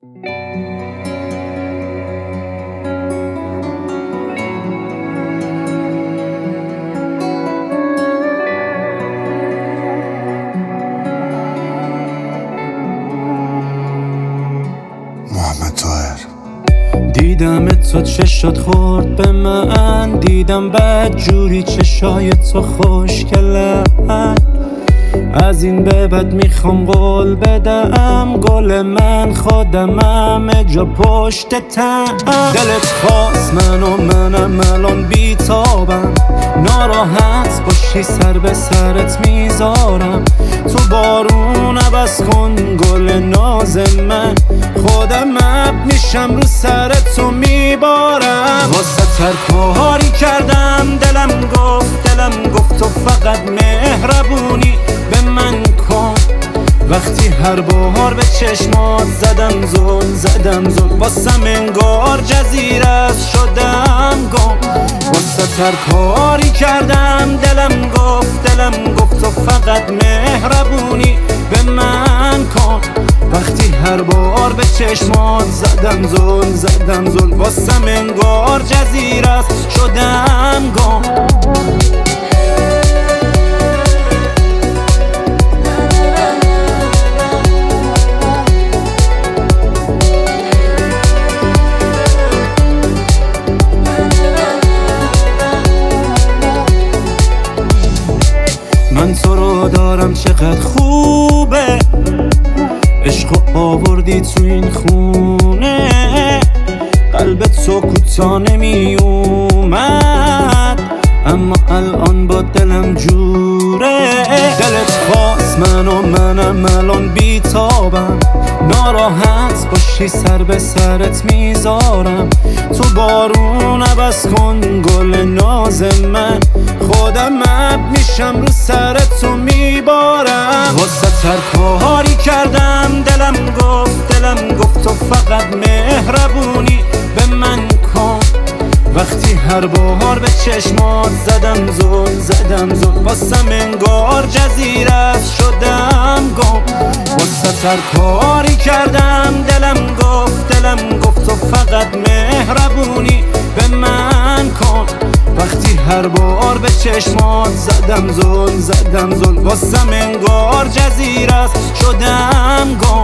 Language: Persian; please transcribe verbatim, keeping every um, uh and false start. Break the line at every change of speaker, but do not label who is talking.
دیدم تو چشات خورد به من، دیدم بد جوری چشای تو خوشگلن. از این به بعد میخوام قول بدم، گل من خودمم جا پشت تن. دلت خواست من و منم الان بیتابم، ناراحت باشی سر به سرت میذارم. تو بارون عوض کن گل ناز من، خودم اب میشم رو سرت تو میبارم. واسه هر کاری کردم دلم گفت دلم گفت تو فقط مهربونی به من کن. وقتی هر بار به چشمات زدم زل زدم زل، واسم انگار جزیره است شدم گم. واسه هر کاری کردم دلم گفت دلم گفت تو فقط مهربونی به من کن. وقتی هر بار به چشمات زدم زل زدم زل، واسم انگار جزیره است شدم گم. من تو رو دارم چقدر خوبه، عشق آوردی تو این خونه. قلبت تو کوتا نمی اومد، اما الان با دلم جوره. دلت خواست من و منم الان بیتابم، ناراحت باشی سر به سرت میذارم. تو بارون عوض کن گل ناز من، خودم اب میشم رو سرت تو میبارم. واسه هر کاری کردم دلم گفت دلم گفت تو فقط مهربونی به من کن. وقتی هر بار به چشمات زدم زل زدم زل، واسم انگار جزیره است شدم گم. واسه هر کاری کردم دلم گفت دلم گفت تو فقط مهربونی به من کن. وقتی هر بار به چشمات زدم زل زدم زل، واسم انگار جزیره است شدم گم.